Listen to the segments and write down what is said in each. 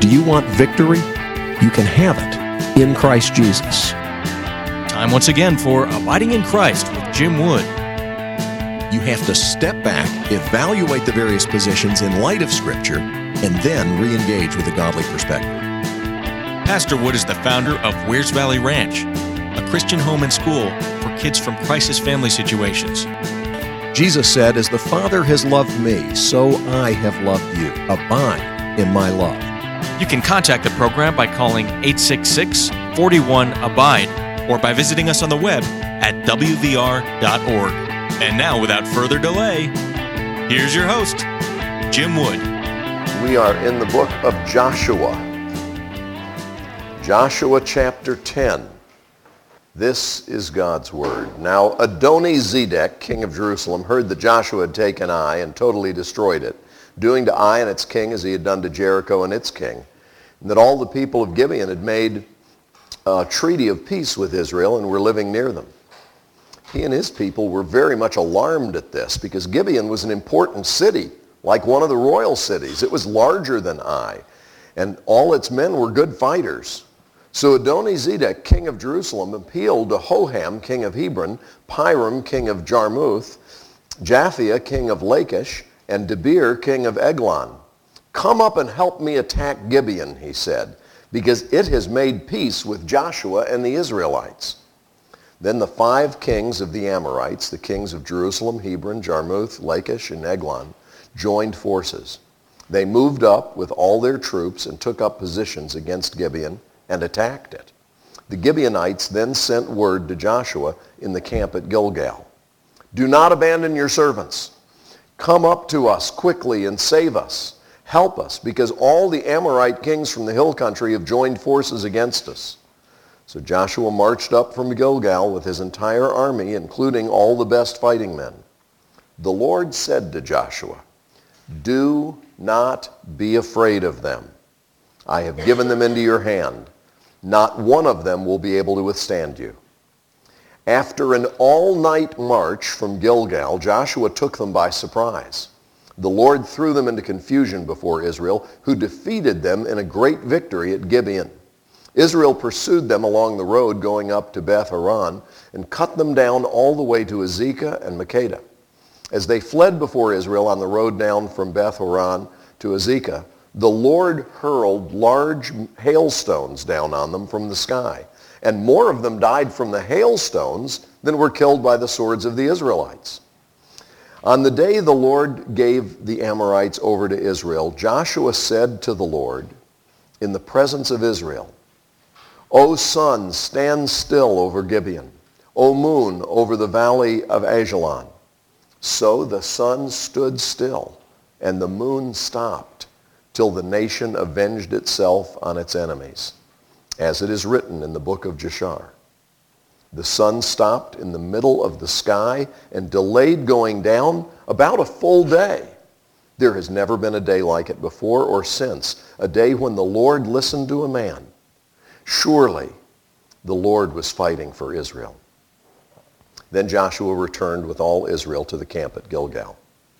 Do you want victory? You can have it in Christ Jesus. Time once again for Abiding in Christ with Jim Wood. You have to step back, evaluate the various positions in light of Scripture, and then re-engage with a godly perspective. Pastor Wood is the founder of Wears Valley Ranch, a Christian home and school for kids from crisis family situations. Jesus said, "As the Father has loved me, so I have loved you. Abide in my love." You can contact the program by calling 866-41-ABIDE or by visiting us on the web at wvr.org. And now, without further delay, here's your host, Jim Wood. We are in the book of Joshua. Joshua chapter 10. This is God's word. Now Adoni-Zedek, king of Jerusalem, heard that Joshua had taken Ai and totally destroyed it, doing to Ai and its king as he had done to Jericho and its king, and that all the people of Gibeon had made a treaty of peace with Israel and were living near them. He and his people were very much alarmed at this because Gibeon was an important city, like one of the royal cities. It was larger than Ai, and all its men were good fighters. So Adoni-Zedek, king of Jerusalem, appealed to Hoham, king of Hebron, Piram, king of Jarmuth, Japhia, king of Lachish, and Debir, king of Eglon. "Come up and help me attack Gibeon," he said, "because it has made peace with Joshua and the Israelites." Then the 5 kings of the Amorites, the kings of Jerusalem, Hebron, Jarmuth, Lachish, and Eglon, joined forces. They moved up with all their troops and took up positions against Gibeon and attacked it. The Gibeonites then sent word to Joshua in the camp at Gilgal, "Do not abandon your servants. Come up to us quickly and save us. Help us, because all the Amorite kings from the hill country have joined forces against us." So Joshua marched up from Gilgal with his entire army, including all the best fighting men. The Lord said to Joshua, "Do not be afraid of them. I have given them into your hand. Not one of them will be able to withstand you." After an all-night march from Gilgal, Joshua took them by surprise. The Lord threw them into confusion before Israel, who defeated them in a great victory at Gibeon. Israel pursued them along the road going up to Beth Horon and cut them down all the way to Azekah and Makkedah. As they fled before Israel on the road down from Beth Horon to Azekah, the Lord hurled large hailstones down on them from the sky, and more of them died from the hailstones than were killed by the swords of the Israelites. On the day the Lord gave the Amorites over to Israel, Joshua said to the Lord in the presence of Israel, "O sun, stand still over Gibeon. O moon, over the valley of Ajalon." So the sun stood still, and the moon stopped, till the nation avenged itself on its enemies, as it is written in the book of Jashar. The sun stopped in the middle of the sky and delayed going down about a full day. There has never been a day like it before or since, a day when the Lord listened to a man. Surely the Lord was fighting for Israel. Then Joshua returned with all Israel to the camp at Gilgal.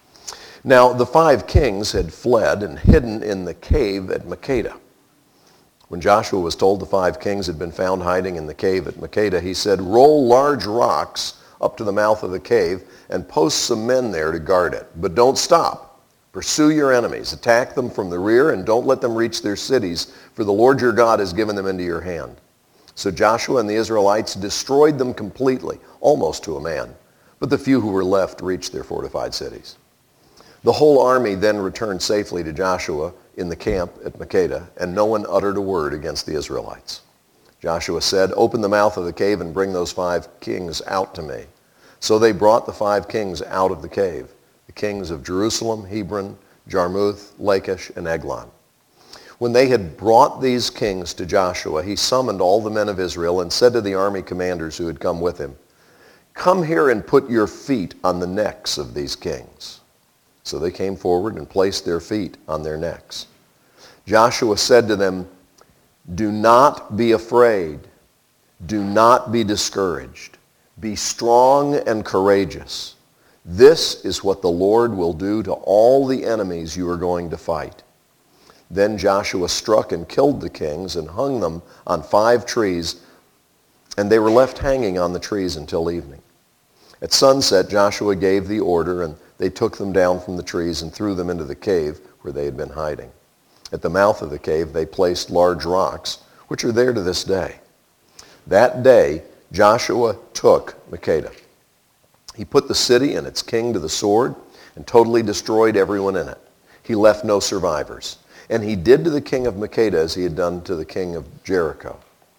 Now the 5 kings had fled and hidden in the cave at Makkedah. When Joshua was told the 5 kings had been found hiding in the cave at Makkedah, he said, "Roll large rocks up to the mouth of the cave and post some men there to guard it. But don't stop. Pursue your enemies. Attack them from the rear and don't let them reach their cities, for the Lord your God has given them into your hand." So Joshua and the Israelites destroyed them completely, almost to a man. But the few who were left reached their fortified cities. The whole army then returned safely to Joshua in the camp at Makkedah, and no one uttered a word against the Israelites. Joshua said, "Open the mouth of the cave and bring those 5 kings out to me." So they brought the 5 kings out of the cave, the kings of Jerusalem, Hebron, Jarmuth, Lachish, and Eglon. When they had brought these kings to Joshua, he summoned all the men of Israel and said to the army commanders who had come with him, "Come here and put your feet on the necks of these kings." So they came forward and placed their feet on their necks. Joshua said to them, "Do not be afraid. Do not be discouraged. Be strong and courageous. This is what the Lord will do to all the enemies you are going to fight." Then Joshua struck and killed the kings and hung them on 5 trees, and they were left hanging on the trees until evening. At sunset, Joshua gave the order, and they took them down from the trees and threw them into the cave where they had been hiding. At the mouth of the cave, they placed large rocks, which are there to this day. That day, Joshua took Makkedah. He put the city and its king to the sword and totally destroyed everyone in it. He left no survivors. And he did to the king of Makkedah as he had done to the king of Jericho.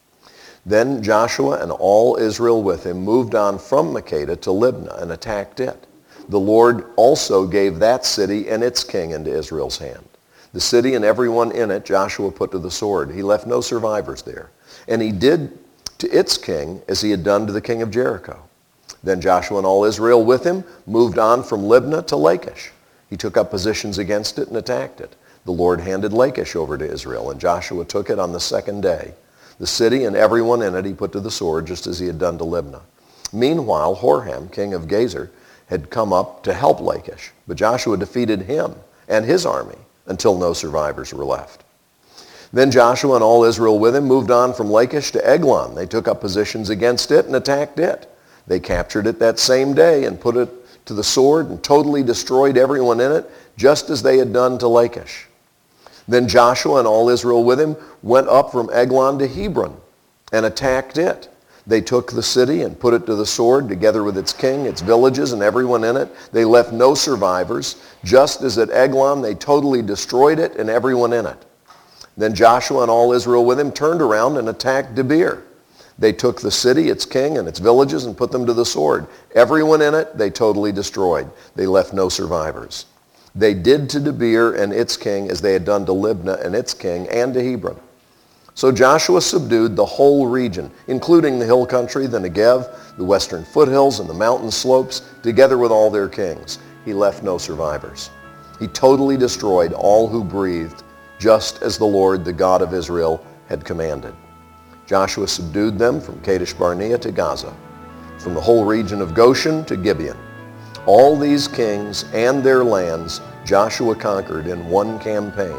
Then Joshua and all Israel with him moved on from Makkedah to Libnah and attacked it. The Lord also gave that city and its king into Israel's hand. The city and everyone in it Joshua put to the sword. He left no survivors there. And he did to its king as he had done to the king of Jericho. Then Joshua and all Israel with him moved on from Libnah to Lachish. He took up positions against it and attacked it. The Lord handed Lachish over to Israel, and Joshua took it on the 2nd day. The city and everyone in it he put to the sword, just as he had done to Libnah. Meanwhile, Horham, king of Gezer, had come up to help Lachish, but Joshua defeated him and his army until no survivors were left. Then Joshua and all Israel with him moved on from Lachish to Eglon. They took up positions against it and attacked it. They captured it that same day and put it to the sword and totally destroyed everyone in it, just as they had done to Lachish. Then Joshua and all Israel with him went up from Eglon to Hebron and attacked it. They took the city and put it to the sword, together with its king, its villages, and everyone in it. They left no survivors. Just as at Eglon, they totally destroyed it and everyone in it. Then Joshua and all Israel with him turned around and attacked Debir. They took the city, its king, and its villages and put them to the sword. Everyone in it they totally destroyed. They left no survivors. They did to Debir and its king as they had done to Libnah and its king and to Hebron. So Joshua subdued the whole region, including the hill country, the Negev, the western foothills, and the mountain slopes, together with all their kings. He left no survivors. He totally destroyed all who breathed, just as the Lord, the God of Israel, had commanded. Joshua subdued them from Kadesh Barnea to Gaza, from the whole region of Goshen to Gibeon. All these kings and their lands Joshua conquered in one campaign,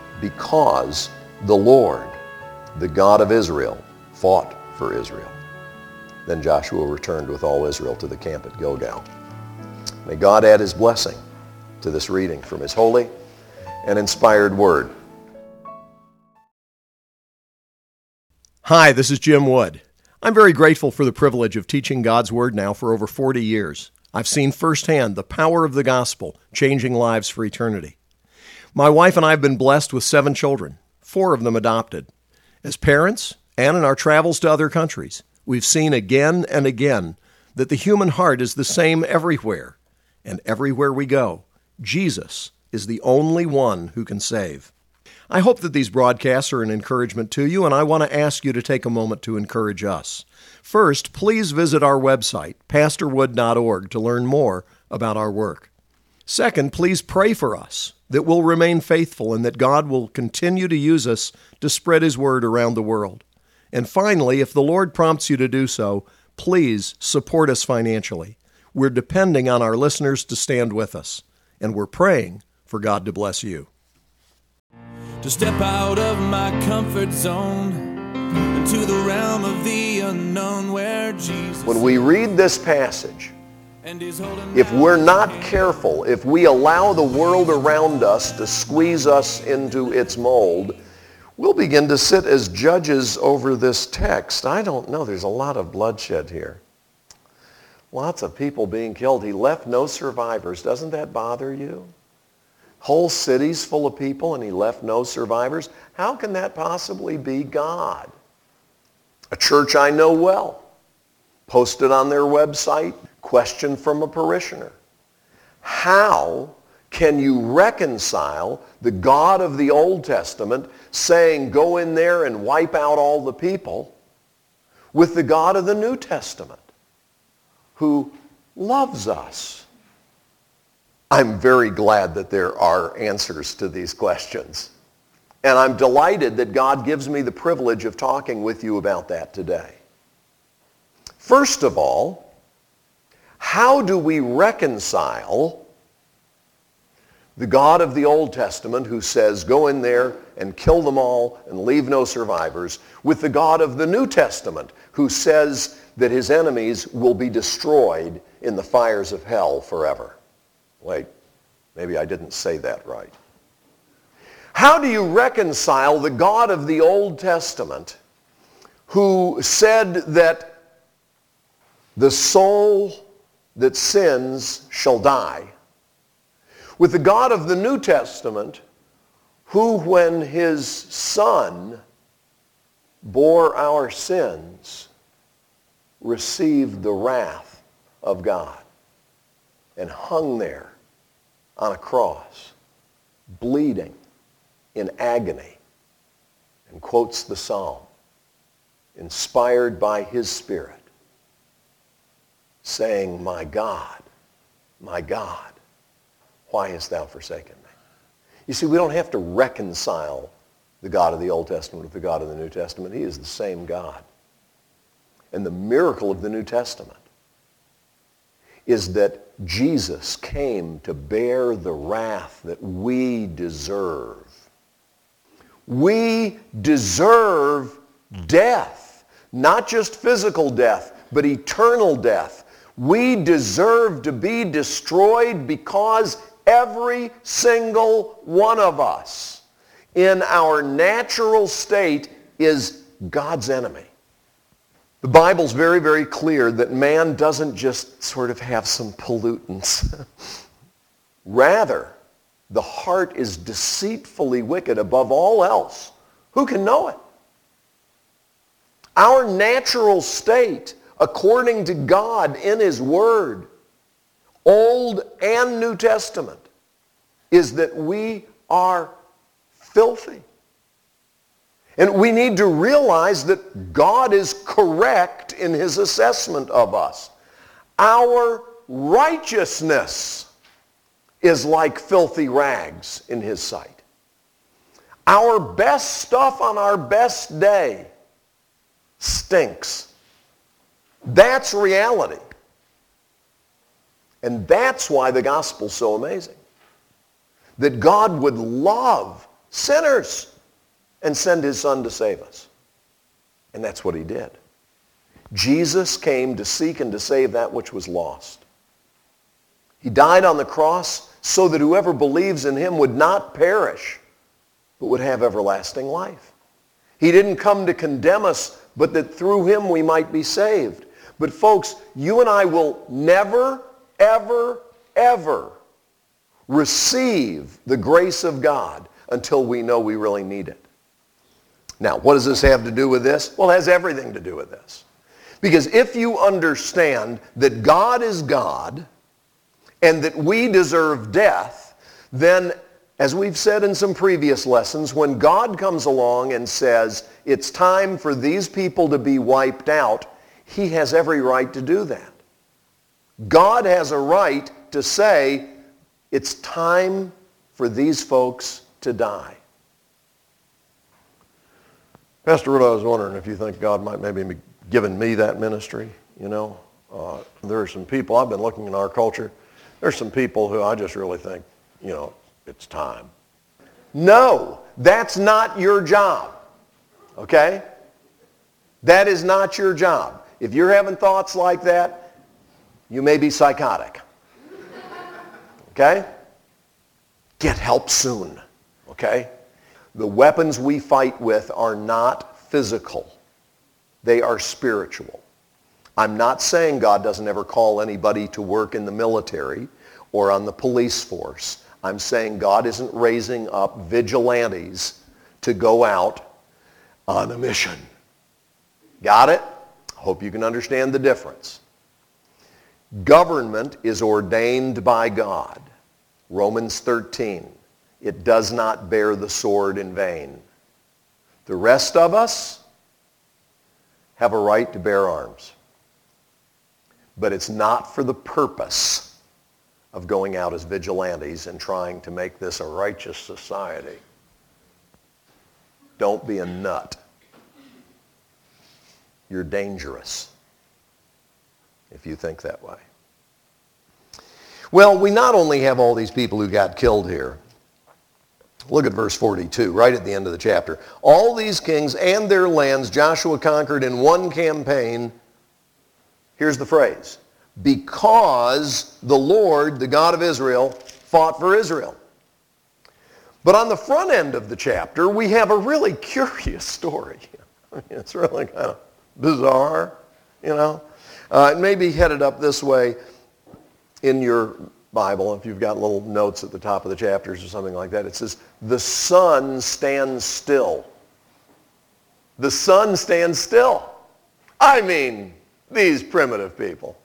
because the Lord, the God of Israel, fought for Israel. Then Joshua returned with all Israel to the camp at Gilgal. May God add his blessing to this reading from his holy and inspired word. Hi, this is Jim Wood. I'm very grateful for the privilege of teaching God's Word now for over 40 years. I've seen firsthand the power of the gospel changing lives for eternity. My wife and I have been blessed with 7 children, 4 of them adopted. As parents, and in our travels to other countries, we've seen again and again that the human heart is the same everywhere. And everywhere we go, Jesus is the only one who can save. I hope that these broadcasts are an encouragement to you, and I want to ask you to take a moment to encourage us. First, please visit our website, pastorwood.org, to learn more about our work. Second, please pray for us that we'll remain faithful and that God will continue to use us to spread his word around the world. And finally, if the Lord prompts you to do so, please support us financially. We're depending on our listeners to stand with us, and we're praying for God to bless you. To step out of my comfort zone into the realm of the unknown where Jesus. When we read this passage, if we're not careful, if we allow the world around us to squeeze us into its mold, we'll begin to sit as judges over this text. I don't know, there's a lot of bloodshed here. Lots of people being killed. He left no survivors. Doesn't that bother you? Whole cities full of people and he left no survivors. How can that possibly be God? A church I know well posted on their website, question from a parishioner. How can you reconcile the God of the Old Testament saying go in there and wipe out all the people with the God of the New Testament who loves us? I'm very glad that there are answers to these questions. And I'm delighted that God gives me the privilege of talking with you about that today. First of all, how do we reconcile The God of the Old Testament who says, go in there and kill them all and leave no survivors, with the God of the New Testament who says that his enemies will be destroyed in the fires of hell forever. Wait, maybe I didn't say that right. How do you reconcile the God of the Old Testament who said that the soul that sins shall die, with the God of the New Testament who, when his Son bore our sins, received the wrath of God and hung there on a cross, bleeding in agony, and quotes the Psalm, inspired by his Spirit, saying, my God, why hast thou forsaken me? You see, we don't have to reconcile the God of the Old Testament with the God of the New Testament. He is the same God. And the miracle of the New Testament is that Jesus came to bear the wrath that we deserve. We deserve death, not just physical death, but eternal death. We deserve to be destroyed because every single one of us in our natural state is God's enemy. The Bible's very, very clear that man doesn't just sort of have some pollutants. Rather, the heart is deceitfully wicked above all else. Who can know it? Our natural state, according to God in his Word, Old and New Testament, is that we are filthy. And we need to realize that God is correct in his assessment of us. Our righteousness is like filthy rags in his sight. Our best stuff on our best day stinks. That's reality. And that's why the gospel's so amazing. That God would love sinners and send his Son to save us. And that's what he did. Jesus came to seek and to save that which was lost. He died on the cross so that whoever believes in him would not perish, but would have everlasting life. He didn't come to condemn us, but that through him we might be saved. But folks, you and I will never, ever, ever receive the grace of God until we know we really need it. Now, what does this have to do with this? Well, it has everything to do with this. Because if you understand that God is God and that we deserve death, then, as we've said in some previous lessons, when God comes along and says it's time for these people to be wiped out, he has every right to do that. God has a right to say it's time for these folks to die. Pastor Rudd, I was wondering if you think God might maybe be giving me that ministry, you know. There are some people, I've been looking in our culture, there's some people who I just really think, you know, it's time. No, that's not your job, okay? That is not your job. If you're having thoughts like that, you may be psychotic, okay? Get help soon, okay? The weapons we fight with are not physical. They are spiritual. I'm not saying God doesn't ever call anybody to work in the military or on the police force. I'm saying God isn't raising up vigilantes to go out on a mission. Got it? Hope you can understand the difference. Government is ordained by God. Romans 13. It does not bear the sword in vain. The rest of us have a right to bear arms. But it's not for the purpose of going out as vigilantes and trying to make this a righteous society. Don't be a nut. You're dangerous if you think that way. Well, we not only have all these people who got killed here. Look at verse 42, right at the end of the chapter. All these kings and their lands Joshua conquered in one campaign. Here's the phrase. Because the Lord, the God of Israel, fought for Israel. But on the front end of the chapter, we have a really curious story. I mean, it's really kind of bizarre, you know. It may be headed up this way in your Bible, if you've got little notes at the top of the chapters or something like that. It says, the sun stands still. The sun stands still. I mean, these primitive people.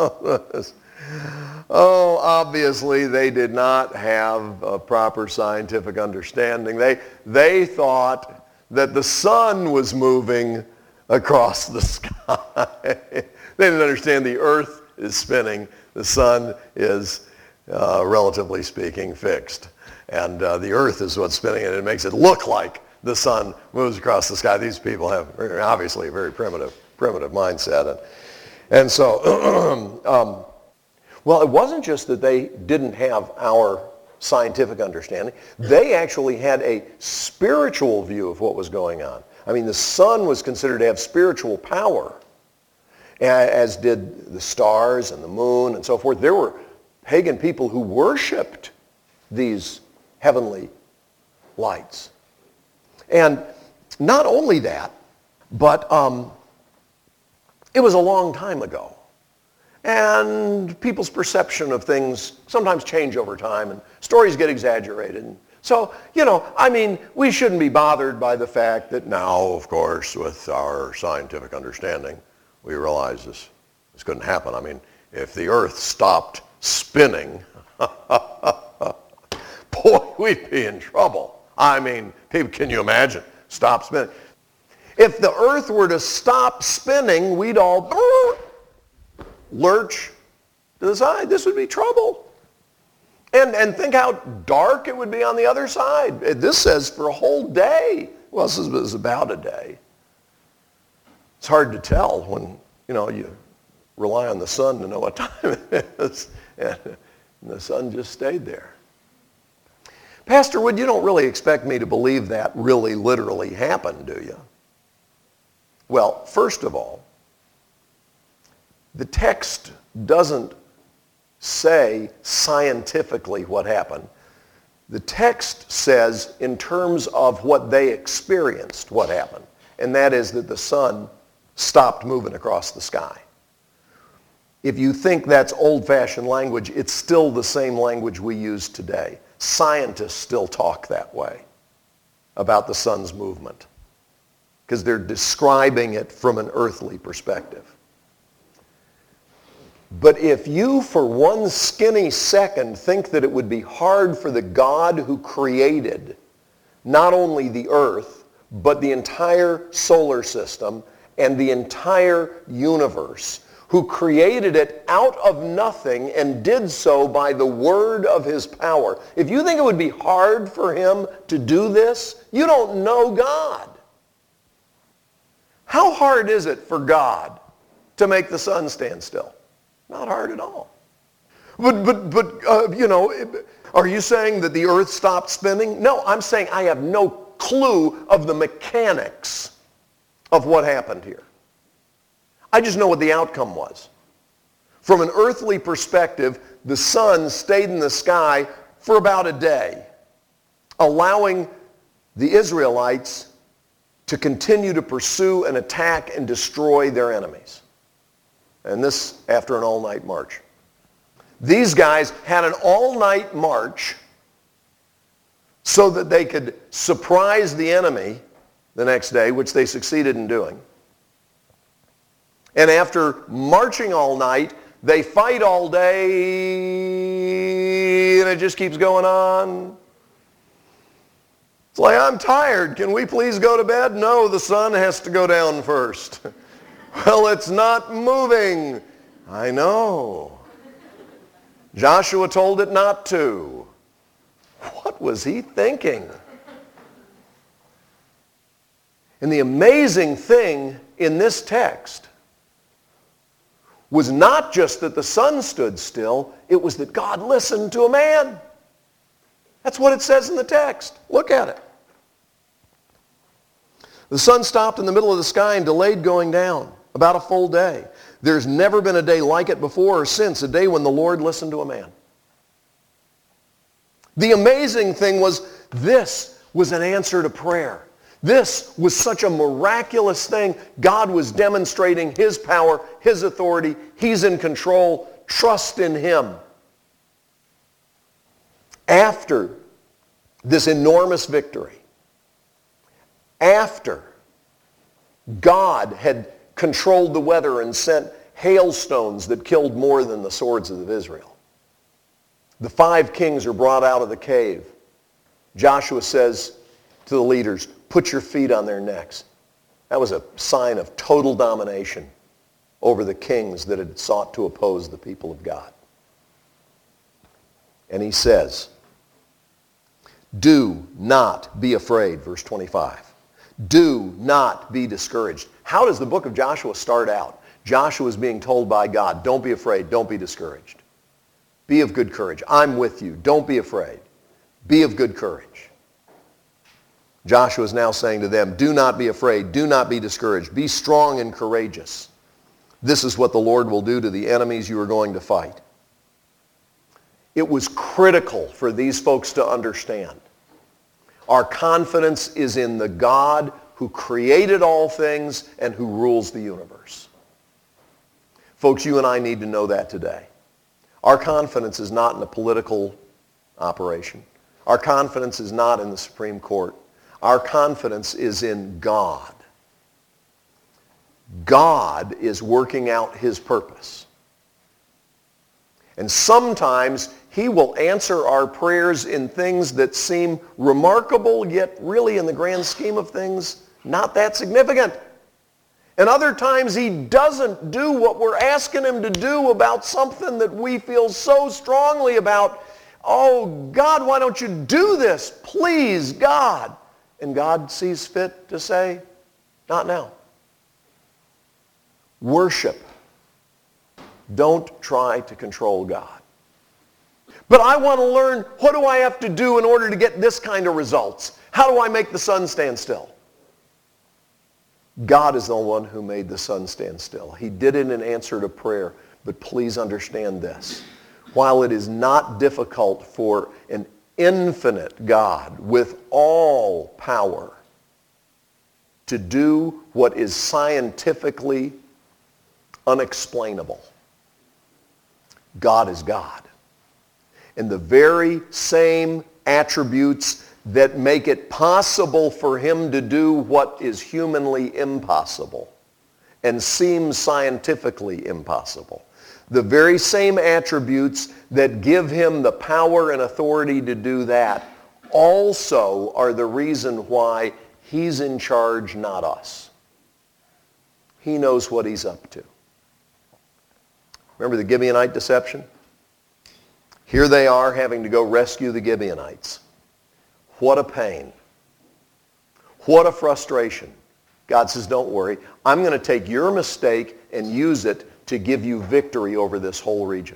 Oh, obviously they did not have a proper scientific understanding. They thought that the sun was moving across the sky. They didn't understand the earth is spinning. The sun is, relatively speaking, fixed. And the earth is what's spinning, and it makes it look like the sun moves across the sky. These people have obviously a very primitive mindset. And so, well, it wasn't just that they didn't have our scientific understanding. They actually had a spiritual view of what was going on. I mean, the sun was considered to have spiritual power, as did the stars and the moon and so forth. There were pagan people who worshipped these heavenly lights. And not only that, but it was a long time ago. And people's perception of things sometimes change over time, and stories get exaggerated. So, you know, I mean, we shouldn't be bothered by the fact that now, of course, with our scientific understanding, we realize this couldn't happen. I mean, if the earth stopped spinning, boy, we'd be in trouble. I mean, people, can you imagine? Stop spinning. If the earth were to stop spinning, we'd all lurch to the side. This would be trouble. And think how dark it would be on the other side. This says for a whole day. Well, this is about a day. It's hard to tell when, you know, you rely on the sun to know what time it is. And the sun just stayed there. Pastor Wood, you don't really expect me to believe that really literally happened, do you? Well, first of all, the text doesn't say scientifically what happened. The text says in terms of what they experienced what happened, and that is that the sun stopped moving across the sky. If you think that's old-fashioned language, it's still the same language we use today. Scientists still talk that way about the sun's movement because they're describing it from an earthly perspective. But if you, for one skinny second, think that it would be hard for the God who created not only the earth, but the entire solar system and the entire universe, who created it out of nothing and did so by the word of his power. If you think it would be hard for him to do this, you don't know God. How hard is it for God to make the sun stand still? Not hard at all. But you know, are you saying that the earth stopped spinning? No, I'm saying I have no clue of the mechanics of what happened here. I just know what the outcome was. From an earthly perspective, the sun stayed in the sky for about a day, allowing the Israelites to continue to pursue and attack and destroy their enemies. And this after an all-night march. These guys had an all-night march so that they could surprise the enemy the next day, which they succeeded in doing. And after marching all night, they fight all day, and it just keeps going on. It's like, I'm tired. Can we please go to bed? No, the sun has to go down first. Well, it's not moving. I know. Joshua told it not to. What was he thinking? And the amazing thing in this text, was not just that the sun stood still, it was that God listened to a man. That's what it says in the text. Look at it. The sun stopped in the middle of the sky and delayed going down about a full day. There's never been a day like it before or since, a day when the Lord listened to a man. The amazing thing was, this was an answer to prayer. This was such a miraculous thing. God was demonstrating his power, his authority. He's in control. Trust in him. After this enormous victory, after God had controlled the weather and sent hailstones that killed more than the swords of Israel, the 5 kings are brought out of the cave. Joshua says to the leaders, put your feet on their necks. That was a sign of total domination over the kings that had sought to oppose the people of God. And he says, do not be afraid, verse 25. Do not be discouraged. How does the book of Joshua start out? Joshua is being told by God, don't be afraid, don't be discouraged. Be of good courage. I'm with you. Don't be afraid. Be of good courage. Joshua is now saying to them, do not be afraid. Do not be discouraged. Be strong and courageous. This is what the Lord will do to the enemies you are going to fight. It was critical for these folks to understand. Our confidence is in the God who created all things and who rules the universe. Folks, you and I need to know that today. Our confidence is not in a political operation. Our confidence is not in the Supreme Court. Our confidence is in God. God is working out his purpose. And sometimes he will answer our prayers in things that seem remarkable, yet really in the grand scheme of things, not that significant. And other times he doesn't do what we're asking him to do about something that we feel so strongly about. Oh, God, why don't you do this? Please, God. And God sees fit to say, not now. Worship. Don't try to control God. But I want to learn, what do I have to do in order to get this kind of results? How do I make the sun stand still? God is the one who made the sun stand still. He did it in answer to prayer. But please understand this. While it is not difficult for an infinite God with all power to do what is scientifically unexplainable, God is God. And the very same attributes that make it possible for him to do what is humanly impossible and seems scientifically impossible, the very same attributes that give him the power and authority to do that also are the reason why he's in charge, not us. He knows what he's up to. Remember the Gibeonite deception? Here they are having to go rescue the Gibeonites. What a pain. What a frustration. God says, don't worry. I'm going to take your mistake and use it to give you victory over this whole region.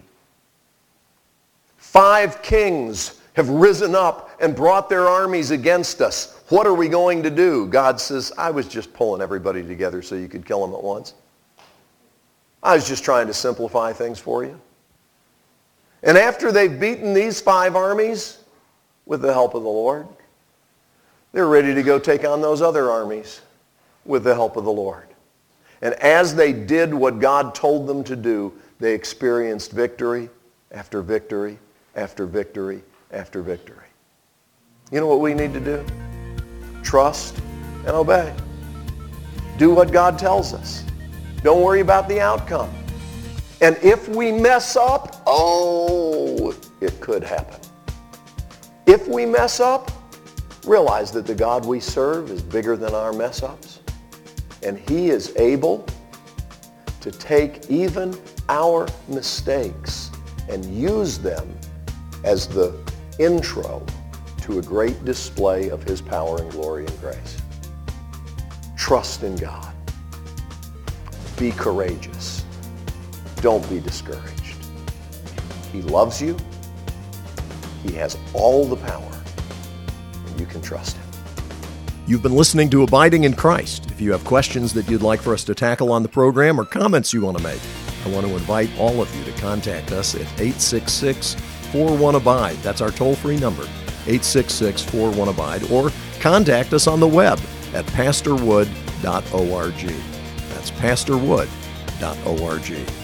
5 kings have risen up and brought their armies against us. What are we going to do? God says, I was just pulling everybody together so you could kill them at once. I was just trying to simplify things for you. And after they've beaten these 5 armies, with the help of the Lord, they're ready to go take on those other armies with the help of the Lord. And as they did what God told them to do, they experienced victory after victory after victory after victory. You know what we need to do? Trust and obey. Do what God tells us. Don't worry about the outcome. And if we mess up, it could happen. If we mess up, realize that the God we serve is bigger than our mess-ups. And he is able to take even our mistakes and use them as the intro to a great display of his power and glory and grace. Trust in God. Be courageous. don't be discouraged. He loves you. He has all the power, and you can trust him. You've been listening to Abiding in Christ. If you have questions that you'd like for us to tackle on the program or comments you want to make, I want to invite all of you to contact us at 866-41-ABIDE. That's our toll-free number, 866-41-ABIDE, or contact us on the web at pastorwood.org. That's pastorwood.org.